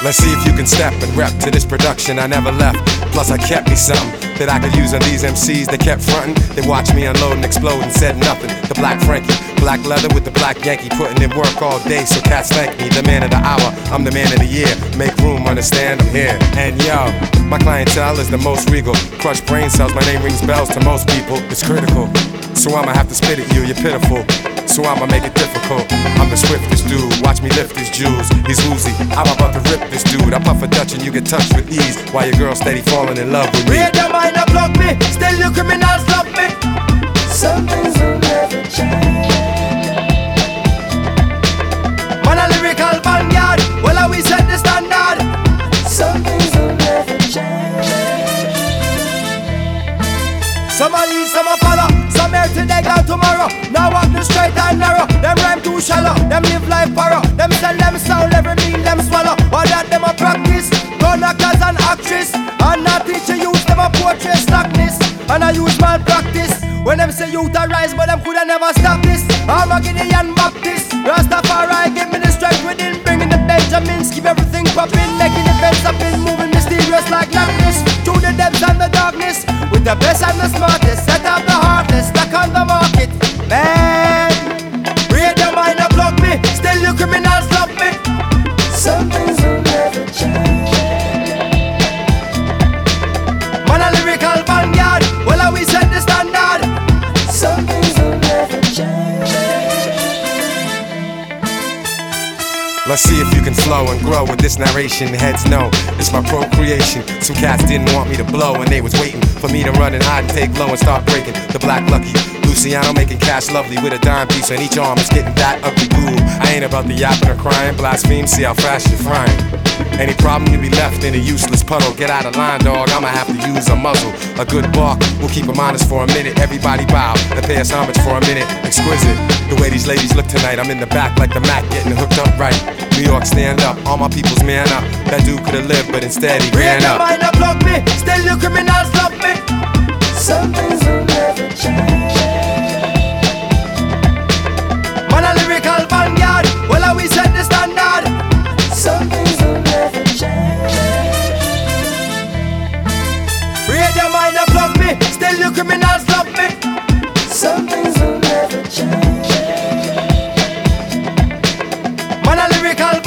Let's see if you can step and rep to this production I never left. Plus I kept me something that I could use on these MCs that kept frontin'. They watched me unload and explode and said nothing. The Black Frankie, black leather with the black Yankee, putting in work all day so cats thank me. The man of the hour, I'm the man of the year. Make room, understand, I'm here. And yo, my clientele is the most regal. Crushed brain cells, my name rings bells to most people. It's critical, so I'ma have to spit at you, you're pitiful. So I'ma make it difficult. I'm the swiftest dude, watch me lift his jewels. He's woozy, I'm about to rip this dude. I puff a Dutch and you get touched with ease, while your girl steady falling in love with me. Read your mind and block me, still you criminals love me. Some things will never change. Man a lyrical vanguard, well how we set the standard. Some things will never change. Some a lead, some a follow. Some here today, gone tomorrow. Now walk the straight and narrow. Them rhyme too shallow, them live like borrow. Them sell them sound, every meal them swallow. All that them a practice, gun actors and actress. And not teacher use them a portrait slackness. And I use malpractice. When them say youth a rise, but them coulda never stop this. I'm a Gideon Baptist, Rastafari give me the strength within. Bringing the Benjamins, keep everything poppin'. Making events happen, moving mysterious like Loch-Ness. Through the depths and the darkness, with the best and the smartest. Set up the heartless, stuck on the market. Man, read your mind and block me, still you criminals love me. Some things will never change. Man a lyrical vanguard, well how we set the standard. Some things will never change. Let's see if you can flow and grow with this narration. Heads know, it's my procreation. Some cats didn't want me to blow and they was waiting for me to run and hide and take low and start breaking. The Black Lucky, Luciano making cash lovely with a dime piece on each arm. It's getting that ugly cool. I ain't about the yapping or crying, blaspheme, see how fast you're frying. Any problem you be left in a useless puddle. Get out of line, dog, I'ma have to use a muzzle. A good bark, we'll keep them honest for a minute. Everybody bow and pay us homage for a minute. Exquisite, the way these ladies look tonight. I'm in the back like the Mac, getting hooked up right. New York, stand up, all my people's man up. That dude could've lived, but instead he ran up. Read your mind and block me, still you criminals love me. Some things will never change. Man a lyrical vanguard, well how we set the standard. Some things will never change. Read your mind and block me, still you criminals love me. Some things will never change. Man a lyrical